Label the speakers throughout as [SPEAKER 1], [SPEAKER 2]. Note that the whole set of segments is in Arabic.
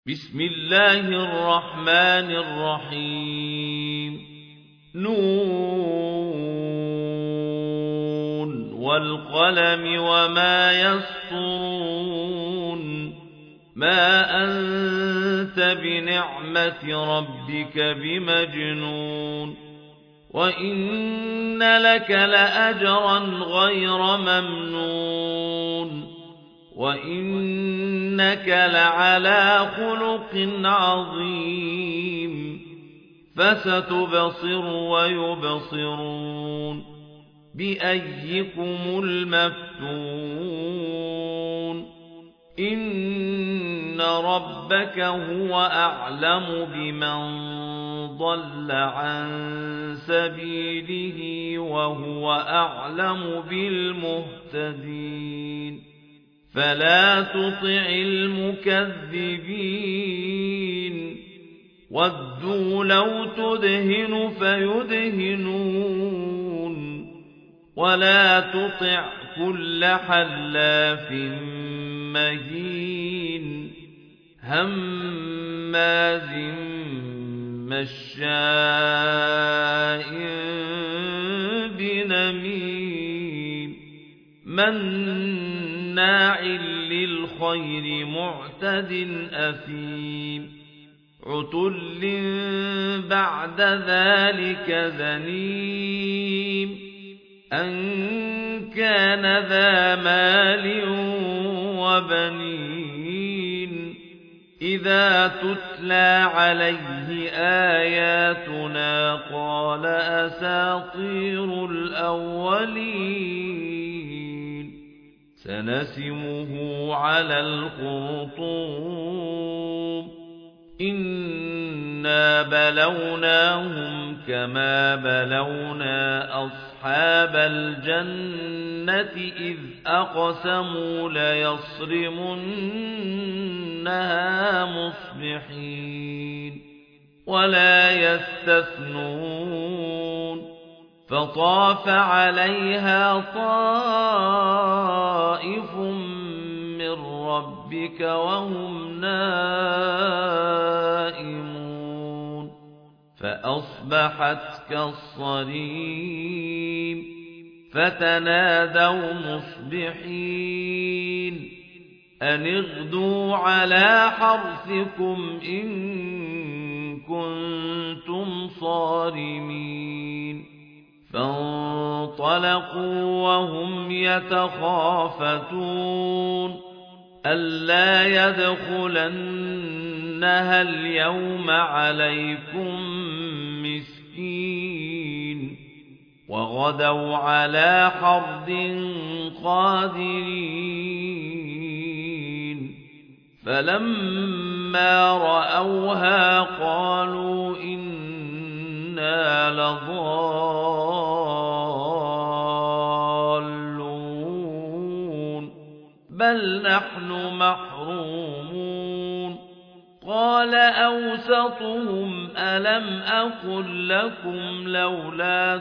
[SPEAKER 1] بسم الله الرحمن الرحيم نون والقلم وما يسطرون ما أنت بنعمة ربك بمجنون وإن لك لأجرا غير ممنون وإنك لعلى خلق عظيم فستبصر ويبصرون بأيكم المفتون إن ربك هو أعلم بمن ضل عن سبيله وهو أعلم بالمهتدين فلا تطع المكذبين ودوا لو تدهن فيدهنون ولا تطع كل حلاف مهين هماز مشاء بنميم مناع للخير معتد أثيم عتل بعد ذلك زنيم أن كان ذا مال وبنين إذا تتلى عليه آياتنا قال أساطير الأولين سنسمه على الخرطوم إنا بلوناهم كما بلونا أصحاب الجنة إذ أقسموا ليصرمنها مصبحين ولا يستثنون فطاف عليها طائف من ربك وهم نائمون فأصبحت كالصريم فتنادوا مصبحين أن اغدوا على حرثكم إن كنتم صارمين فانطلقوا وهم يتخافتون ألا يدخلنها اليوم عليكم مسكين وغدوا على حرد قادرين فلما رأوها قالوا إنا لضالون بل نحن محرومون قال أوسطهم ألم أقل لكم لولا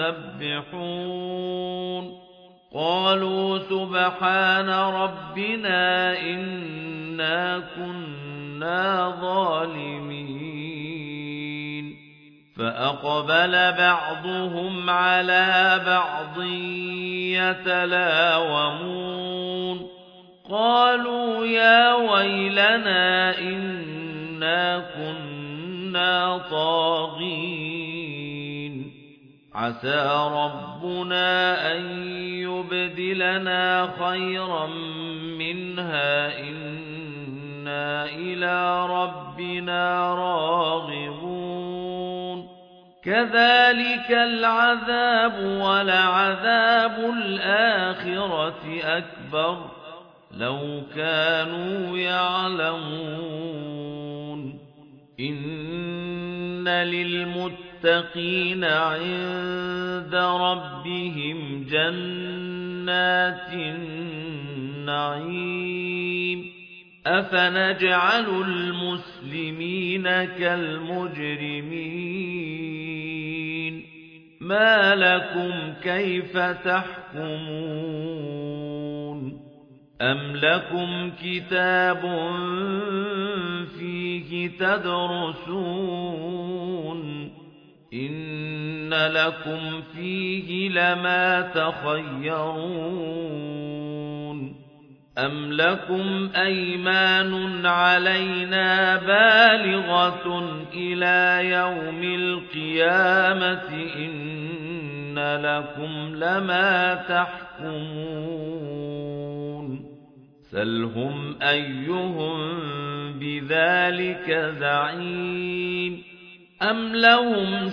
[SPEAKER 1] تسبحون قالوا سبحان ربنا إنا كنا ظالمين فأقبل بعضهم على بعض يتلاومون قالوا يا ويلنا إنا كنا طاغين عسى ربنا أن يبدلنا خيرا منها إنا إلى ربنا راغبون كذلك العذاب ولعذاب الآخرة أكبر لو كانوا يعلمون إن للمتقين عند ربهم جنات النعيم أفنجعل المسلمين كالمجرمين ما لكم كيف تحكمون أم لكم كتاب تدرسون إن لكم فيه لما تخيرون أم لكم أيمان علينا بالغة إلى يوم القيامة إن لكم لما تحكمون سلهم أيهم بذلك زعيم أم لهم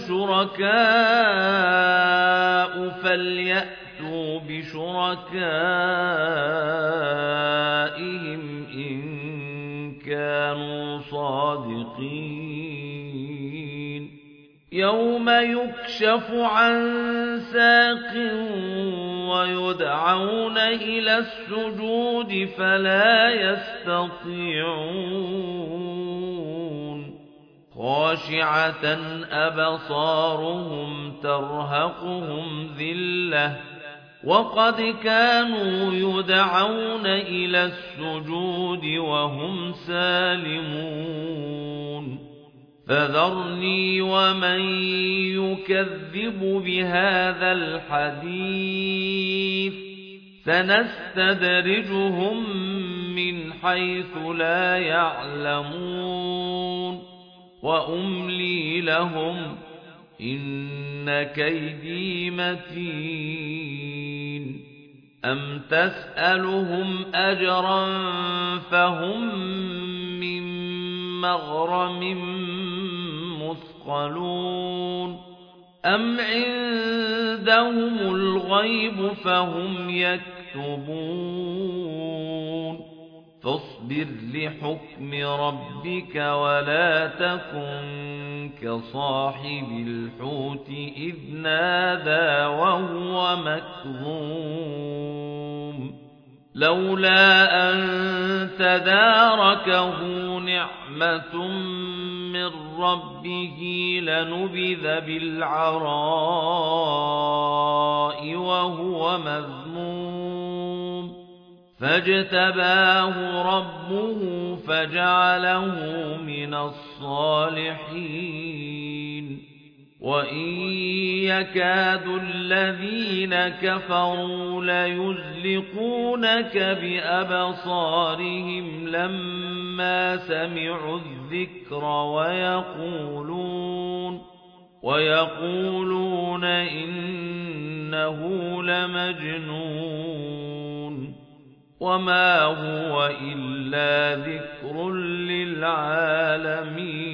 [SPEAKER 1] شركاء فليأتوا بشركائهم إن كانوا صادقين يوم يكشف عن ساق ويدعون إلى السجود فلا يستطيعون خاشعة أبصارهم ترهقهم ذلة وقد كانوا يدعون إلى السجود وهم سالمون فذرني ومن يكذب بهذا الحديث سنستدرجهم من حيث لا يعلمون وأملي لهم إن كيدي متين أم تسألهم أجرا فهم من مغرم مثقلون أم عندهم الغيب فهم يكتبون فاصبر لحكم ربك ولا تكن كصاحب الحوت إذ نادى وهو مكظوم لولا أن تداركه نعمة من ربه لنبذ بالعراء وهو مذموم فاجتباه ربه فجعله من الصالحين وإن يكاد الذين كفروا ليزلقونك بأبصارهم لما سمعوا الذكر ويقولون إنه لمجنون وما هو إلا ذكر للعالمين